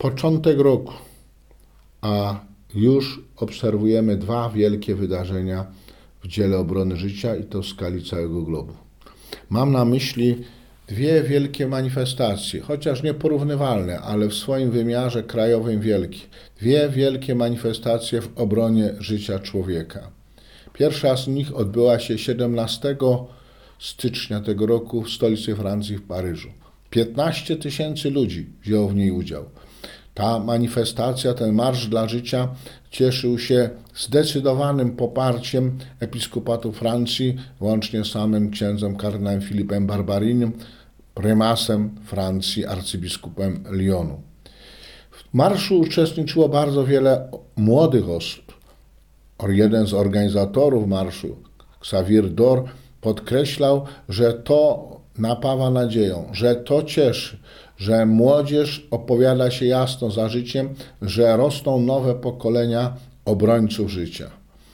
Początek roku, a już obserwujemy dwa wielkie wydarzenia w dziele obrony życia i to w skali całego globu. Mam na myśli dwie wielkie manifestacje, chociaż nieporównywalne, ale w swoim wymiarze krajowym wielkie. Dwie wielkie manifestacje w obronie życia człowieka. Pierwsza z nich odbyła się 17 stycznia tego roku w stolicy Francji, w Paryżu. 15 000 ludzi wzięło w niej udział. Ta manifestacja, ten Marsz dla Życia cieszył się zdecydowanym poparciem episkopatu Francji, łącznie z samym księdzem kardynałem Filipem Barbarinem, prymasem Francji, arcybiskupem Lyonu. W marszu uczestniczyło bardzo wiele młodych osób. Jeden z organizatorów marszu, Xavier Dor, podkreślał, że to napawa nadzieją, że to cieszy, że młodzież opowiada się jasno za życiem, że rosną nowe pokolenia obrońców życia.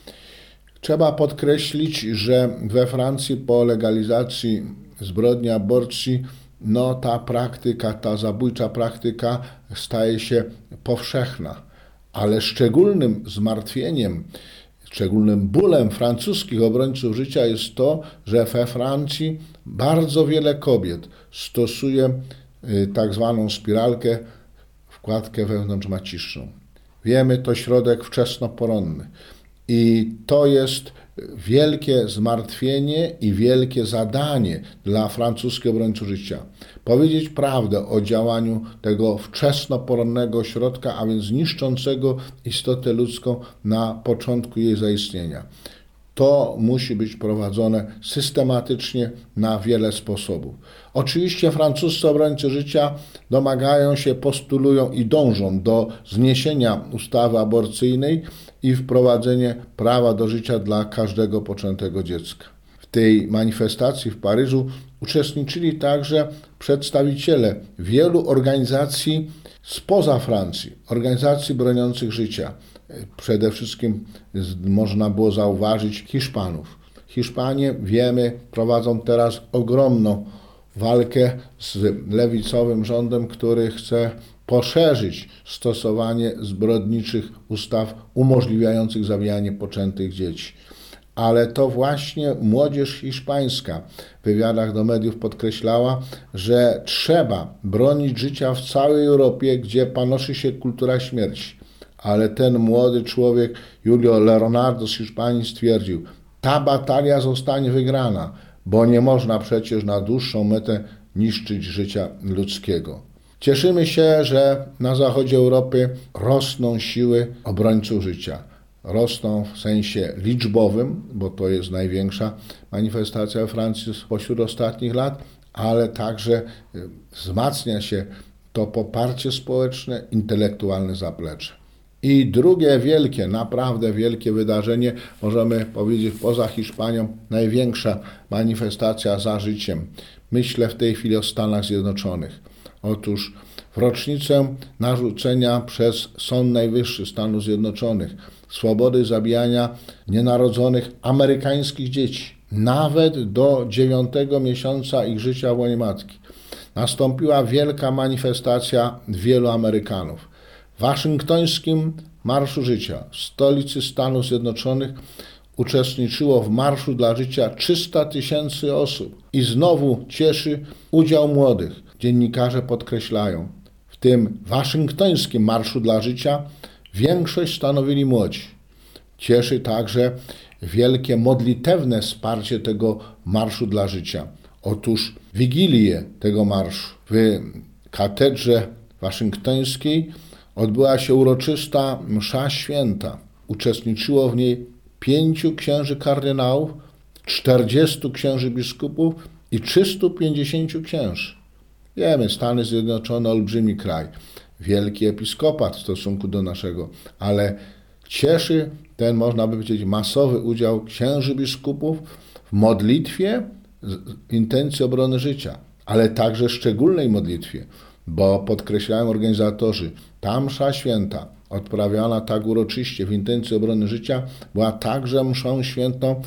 Trzeba podkreślić, że we Francji po legalizacji zbrodni aborcji ta praktyka, ta zabójcza praktyka staje się powszechna, ale szczególnym zmartwieniem, szczególnym bólem francuskich obrońców życia jest to, że we Francji bardzo wiele kobiet stosuje tak zwaną spiralkę, wkładkę wewnątrzmaciczną. Wiemy, to środek wczesnoporonny i to jest wielkie zmartwienie i wielkie zadanie dla francuskich obrońców życia. Powiedzieć prawdę o działaniu tego wczesnoporonnego środka, a więc niszczącego istotę ludzką na początku jej zaistnienia. To musi być prowadzone systematycznie na wiele sposobów. Oczywiście francuscy obrońcy życia domagają się, postulują i dążą do zniesienia ustawy aborcyjnej i wprowadzenia prawa do życia dla każdego poczętego dziecka. W tej manifestacji w Paryżu uczestniczyli także przedstawiciele wielu organizacji spoza Francji, organizacji broniących życia. Przede wszystkim można było zauważyć Hiszpanów. Hiszpanie, wiemy, prowadzą teraz ogromną walkę z lewicowym rządem, który chce poszerzyć stosowanie zbrodniczych ustaw umożliwiających zabijanie poczętych dzieci. Ale to właśnie młodzież hiszpańska w wywiadach do mediów podkreślała, że trzeba bronić życia w całej Europie, gdzie panoszy się kultura śmierci. Ale ten młody człowiek, Julio Leonardo z Hiszpanii, stwierdził, ta batalia zostanie wygrana, bo nie można przecież na dłuższą metę niszczyć życia ludzkiego. Cieszymy się, że na zachodzie Europy rosną siły obrońców życia. Rosną w sensie liczbowym, bo to jest największa manifestacja we Francji spośród ostatnich lat, ale także wzmacnia się to poparcie społeczne, intelektualne zaplecze. I drugie wielkie, naprawdę wielkie wydarzenie, możemy powiedzieć poza Hiszpanią, największa manifestacja za życiem. Myślę w tej chwili o Stanach Zjednoczonych. Otóż w rocznicę narzucenia przez Sąd Najwyższy Stanów Zjednoczonych swobody zabijania nienarodzonych amerykańskich dzieci, nawet do 9 miesiąca ich życia w łonie matki, nastąpiła wielka manifestacja wielu Amerykanów. W waszyngtońskim Marszu Życia w stolicy Stanów Zjednoczonych uczestniczyło w Marszu dla Życia 300 000 osób. I znowu cieszy udział młodych. Dziennikarze podkreślają, w tym waszyngtońskim Marszu dla Życia większość stanowili młodzi. Cieszy także wielkie modlitewne wsparcie tego Marszu dla Życia. Otóż wigilię tego marszu w katedrze waszyngtońskiej odbyła się uroczysta msza święta. Uczestniczyło w niej 5 księży kardynałów, 40 księży biskupów i 350 księży. Wiemy, Stany Zjednoczone, olbrzymi kraj, wielki episkopat w stosunku do naszego, ale cieszy ten, można by powiedzieć, masowy udział księży biskupów w modlitwie w intencji obrony życia, ale także szczególnej modlitwie, bo podkreślają organizatorzy, ta msza święta odprawiana tak uroczyście w intencji obrony życia była także mszą świętą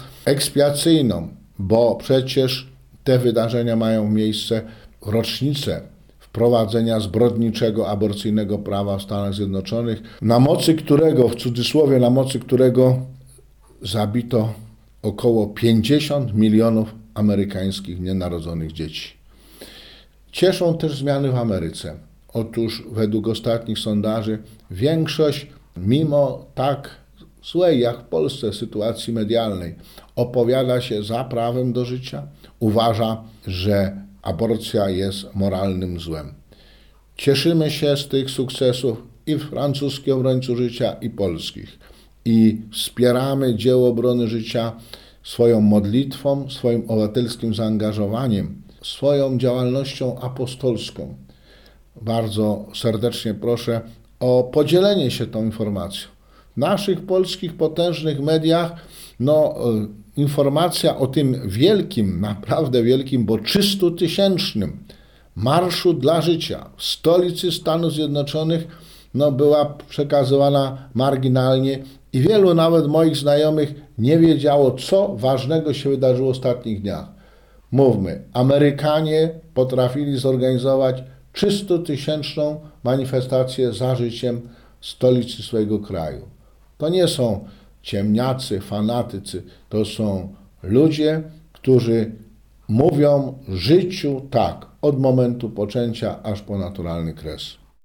ekspiacyjną, bo przecież te wydarzenia mają miejsce w rocznicę, w wprowadzenia zbrodniczego, aborcyjnego prawa w Stanach Zjednoczonych, na mocy którego, w cudzysłowie, na mocy którego zabito około 50 milionów amerykańskich nienarodzonych dzieci. Cieszą też zmiany w Ameryce. Otóż według ostatnich sondaży większość, mimo tak złej jak w Polsce sytuacji medialnej, opowiada się za prawem do życia, uważa, że aborcja jest moralnym złem. Cieszymy się z tych sukcesów i francuskich obrońców życia, i polskich. I wspieramy dzieło obrony życia swoją modlitwą, swoim obywatelskim zaangażowaniem, swoją działalnością apostolską. Bardzo serdecznie proszę o podzielenie się tą informacją. W naszych polskich potężnych mediach informacja o tym wielkim, naprawdę wielkim, bo 300-tysięcznym Marszu dla Życia w stolicy Stanów Zjednoczonych była przekazywana marginalnie i wielu nawet moich znajomych nie wiedziało, co ważnego się wydarzyło w ostatnich dniach. Mówmy, Amerykanie potrafili zorganizować 300-tysięczną manifestację za życiem w stolicy swojego kraju. To nie są ciemniacy, fanatycy, to są ludzie, którzy mówią życiu tak, od momentu poczęcia aż po naturalny kres.